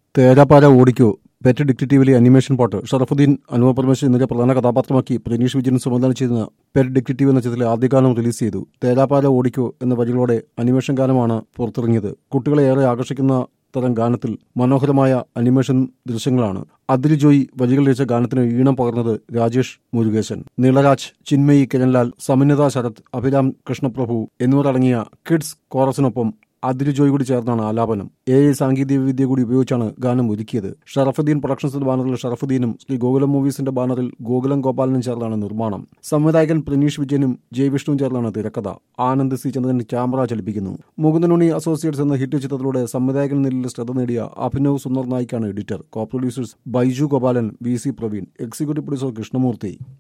തേരാപ്പാര ഓടിക്കോ pet ഡിറ്റക്റ്റീവിലെ animation പാട്ട് ഷറഫുദ്ദീൻ അനുപ പരമേശ്വരൻ എന്നിവരെ പ്രധാന കഥാപാത്രമാക്കി പ്രനീഷ് വിജയൻ സംവിധാനം ചെയ്യുന്ന പെറ്റ് ഡിറ്റക്റ്റീവ് എന്ന ചിത്രത്തിലെ ആദ്യ ഗാനം റിലീസ് ചെയ്തു. തേരാപ്പാര ഓടിക്കോ എന്ന വരികളോടെ അനിമേഷൻ ഗാനമാണ് പുറത്തിറങ്ങിയത്. കുട്ടികളെ ഏറെ ആകർഷിക്കുന്ന തരം ഗാനത്തിൽ മനോഹരമായ അനിമേഷൻ ദൃശ്യങ്ങളാണ്. അതിരി ജോയി വരികൾ രചിച്ച ഗാനത്തിന് ഈണം പകർന്നത് രാജേഷ് മുരുകേശൻ. നീളരാജ്, ചിന്മയി കിരൺലാൽ, സമന്വിത ശരത്, അഭിരാം കൃഷ്ണപ്രഭു എന്നിവർ അടങ്ങിയ കിഡ്സ് കോറസിനൊപ്പം അതിരി ജോയ് കൂടി ചേർന്നാണ് ആലാപനം. AI സാങ്കേതിക വിദ്യ കൂടി ഉപയോഗിച്ചാണ് ഗാനം ഒരുക്കിയത്. ഷറഫുദ്ദീൻ പ്രൊഡക്ഷൻസിന്റെ ബാനറിൽ ഷറഫുദ്ദീനും ശ്രീ ഗോകുലം മൂവീസിന്റെ ബാനറിൽ ഗോകുലം ഗോപാലനും ചേർന്നാണ് നിർമ്മാണം. സംവിധായകൻ പ്രനീഷ് വിജയനും ജയവിഷ്ണുവും ചേർന്നാണ് തിരക്കഥ. ആനന്ദ് സി ചന്ദ്രൻ ക്യാമറ ചലിപ്പിക്കുന്നു. മുകുന്ദനുണ്ണി അസോസിയേറ്റ്സ് എന്ന ഹിറ്റ് ചിത്രത്തിലൂടെ സംവിധായകൻ നിലയിൽ ശ്രദ്ധ നേടിയ അഭിനവ് സുന്ദർ നായിക്കാണ് editor. Co producers Baiju Gopalan, VC Praveen, executive producer Krishnamurthy.